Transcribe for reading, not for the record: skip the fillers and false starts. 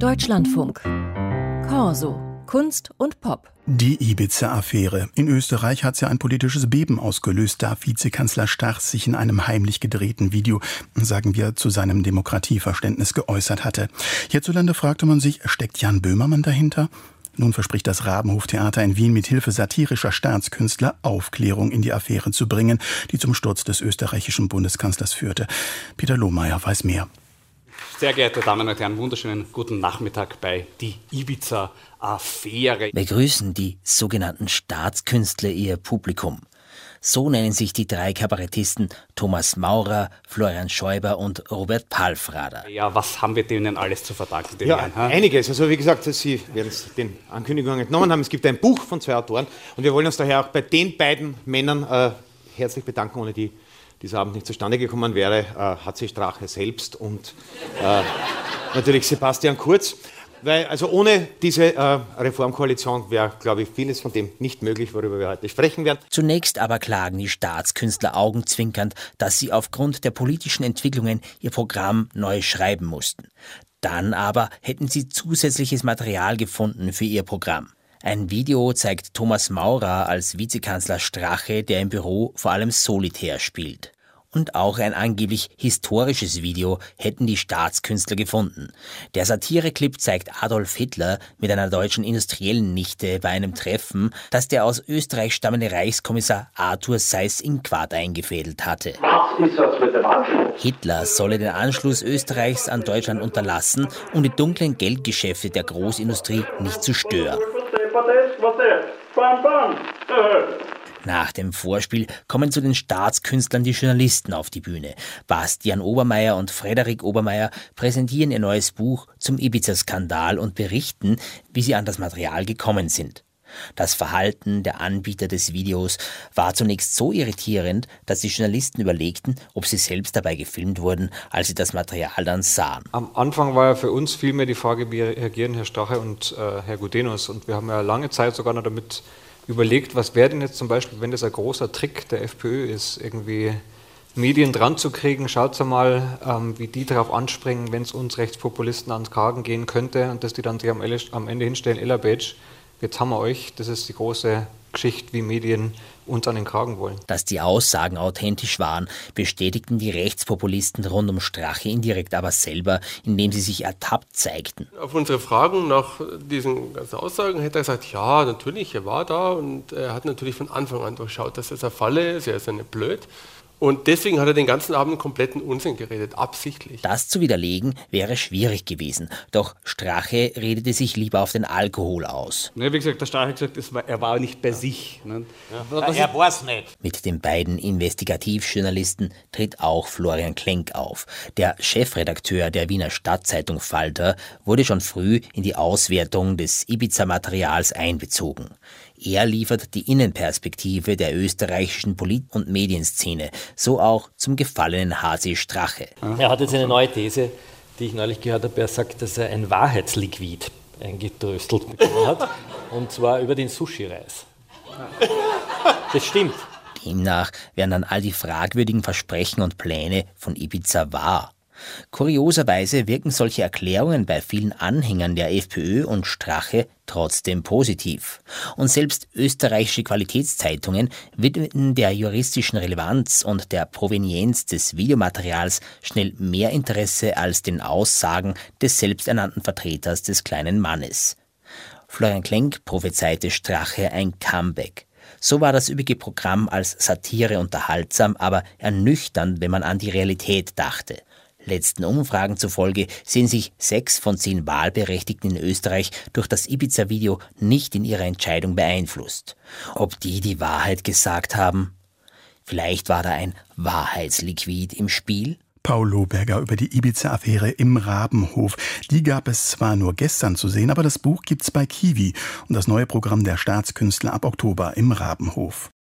Deutschlandfunk. Corso. Kunst und Pop. Die Ibiza-Affäre. In Österreich hat sie ein politisches Beben ausgelöst, da Vizekanzler Stach sich in einem heimlich gedrehten Video, sagen wir, zu seinem Demokratieverständnis geäußert hatte. Hierzulande fragte man sich, steckt Jan Böhmermann dahinter? Nun verspricht das Rabenhof-Theater in Wien mit Hilfe satirischer Staatskünstler Aufklärung in die Affäre zu bringen, die zum Sturz des österreichischen Bundeskanzlers führte. Peter Lohmeier weiß mehr. Sehr geehrte Damen und Herren, wunderschönen guten Nachmittag bei Die Ibiza-Affäre. Begrüßen die sogenannten Staatskünstler ihr Publikum. So nennen sich die drei Kabarettisten Thomas Maurer, Florian Schäuber und Robert Palfrader. Ja, was haben wir denen alles zu verdanken? Einiges. Also wie gesagt, Sie werden es den Ankündigungen entnommen haben. Es gibt ein Buch von 2 Autoren und wir wollen uns daher auch bei den beiden Männern herzlich bedanken, ohne die dieser Abend nicht zustande gekommen wäre, HC Strache selbst und natürlich Sebastian Kurz. Weil also ohne diese Reformkoalition wäre, glaube ich, vieles von dem nicht möglich, worüber wir heute sprechen werden. Zunächst aber klagen die Staatskünstler augenzwinkernd, dass sie aufgrund der politischen Entwicklungen ihr Programm neu schreiben mussten. Dann aber hätten sie zusätzliches Material gefunden für ihr Programm. Ein Video zeigt Thomas Maurer als Vizekanzler Strache, der im Büro vor allem solitär spielt. Und auch ein angeblich historisches Video hätten die Staatskünstler gefunden. Der Satireclip zeigt Adolf Hitler mit einer deutschen industriellen Nichte bei einem Treffen, das der aus Österreich stammende Reichskommissar Arthur Seyß-Inquart eingefädelt hatte. Was ist das mit dem Anschluss? Hitler solle den Anschluss Österreichs an Deutschland unterlassen, um die dunklen Geldgeschäfte der Großindustrie nicht zu stören. Nach dem Vorspiel kommen zu den Staatskünstlern die Journalisten auf die Bühne. Bastian Obermeier und Frederik Obermeier präsentieren ihr neues Buch zum Ibiza-Skandal und berichten, wie sie an das Material gekommen sind. Das Verhalten der Anbieter des Videos war zunächst so irritierend, dass die Journalisten überlegten, ob sie selbst dabei gefilmt wurden, als sie das Material dann sahen. Am Anfang war ja für uns vielmehr die Frage, wie reagieren Herr Strache und Herr Gudenus. Und wir haben ja lange Zeit sogar noch damit überlegt, was wäre denn jetzt zum Beispiel, wenn das ein großer Trick der FPÖ ist, irgendwie Medien dran zu kriegen. Schaut mal, wie die darauf anspringen, wenn es uns Rechtspopulisten ans Kragen gehen könnte und dass die dann sich am Ende hinstellen, Ella Badge, jetzt haben wir euch, das ist die große Geschichte, wie Medien uns an den Kragen wollen. Dass die Aussagen authentisch waren, bestätigten die Rechtspopulisten rund um Strache indirekt aber selber, indem sie sich ertappt zeigten. Auf unsere Fragen nach diesen ganzen Aussagen hätte er gesagt, ja, natürlich, er war da und er hat natürlich von Anfang an durchschaut, dass das ein Falle ist, er ist ja nicht blöd. Und deswegen hat er den ganzen Abend kompletten Unsinn geredet, absichtlich. Das zu widerlegen wäre schwierig gewesen. Doch Strache redete sich lieber auf den Alkohol aus. Ja, wie gesagt, der Strache hat gesagt, er war nicht bei sich. Ne? Ja, er war es nicht. Mit den beiden Investigativjournalisten tritt auch Florian Klenk auf. Der Chefredakteur der Wiener Stadtzeitung Falter wurde schon früh in die Auswertung des Ibiza-Materials einbezogen. Er liefert die Innenperspektive der österreichischen Polit- und Medienszene, so auch zum gefallenen HC Strache. Er hat jetzt eine neue These, die ich neulich gehört habe. Er sagt, dass er ein Wahrheitsliquid eingedröstelt bekommen hat, und zwar über den Sushi-Reis. Das stimmt. Demnach werden dann all die fragwürdigen Versprechen und Pläne von Ibiza wahr. Kurioserweise wirken solche Erklärungen bei vielen Anhängern der FPÖ und Strache trotzdem positiv. Und selbst österreichische Qualitätszeitungen widmeten der juristischen Relevanz und der Provenienz des Videomaterials schnell mehr Interesse als den Aussagen des selbsternannten Vertreters des kleinen Mannes. Florian Klenk prophezeite Strache ein Comeback. So war das üppige Programm als Satire unterhaltsam, aber ernüchternd, wenn man an die Realität dachte. Letzten Umfragen zufolge sehen sich 6 von 10 Wahlberechtigten in Österreich durch das Ibiza-Video nicht in ihrer Entscheidung beeinflusst. Ob die Wahrheit gesagt haben? Vielleicht war da ein Wahrheitsliquid im Spiel? Paul Lohberger über die Ibiza-Affäre im Rabenhof. Die gab es zwar nur gestern zu sehen, aber das Buch gibt's bei Kiwi und das neue Programm der Staatskünstler ab Oktober im Rabenhof.